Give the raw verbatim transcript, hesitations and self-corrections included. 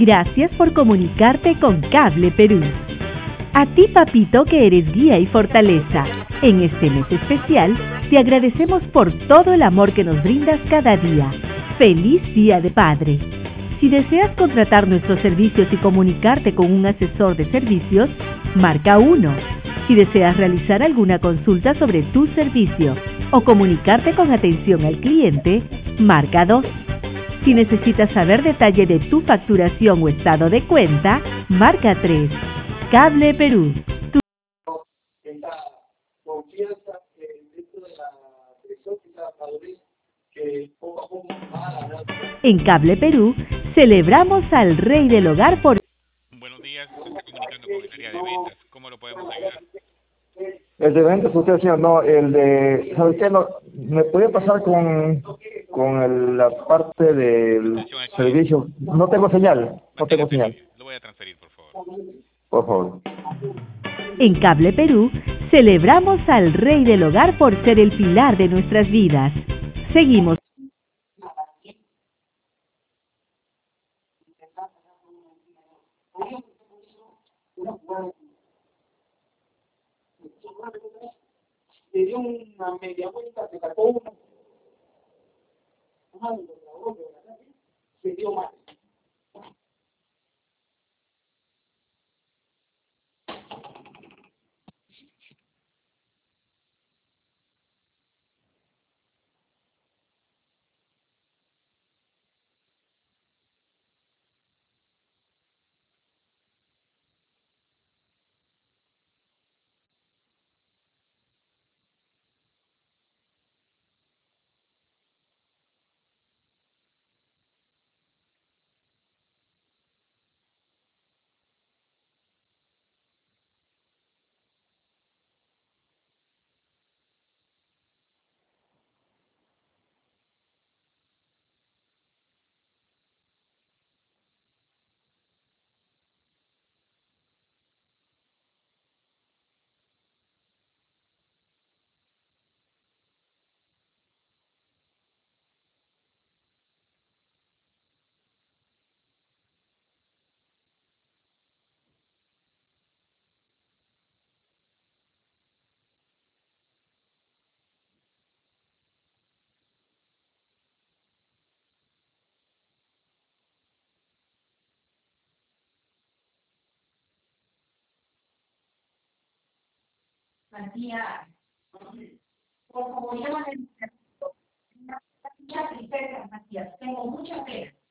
Gracias por comunicarte con Cable Perú. A ti, papito, que eres guía y fortaleza. En este mes especial, te agradecemos por todo el amor que nos brindas cada día. ¡Feliz Día de Padre! Si deseas contratar nuestros servicios y comunicarte con un asesor de servicios, marca uno. Si deseas realizar alguna consulta sobre tu servicio o comunicarte con atención al cliente, marca dos. Si necesitas saber detalle de tu facturación o estado de cuenta, marca tres. Cable Perú. Tu... Esa confianza eh, dentro de la dirección, esa madurez que poco a poco va a ganar. En Cable Perú, celebramos al Rey del Hogar por... Buenos días, se está comunicando con el área de ventas. ¿Cómo lo podemos ayudar? El de ventas, usted, señor, no, el de, ¿sabe qué? No, ¿me puede pasar con, con el- la parte del Atención al cliente. servicio? No tengo señal, no tengo Manténgase en señal, línea. Lo voy a transferir, por favor. por favor. En Cable Perú, celebramos al Rey del Hogar por ser el pilar de nuestras vidas. Seguimos. Le dio una media vuelta, se sacó uno, se dio mal. Matías, por favor, llámame. Mucha tristeza, Matías. Tengo mucha pena.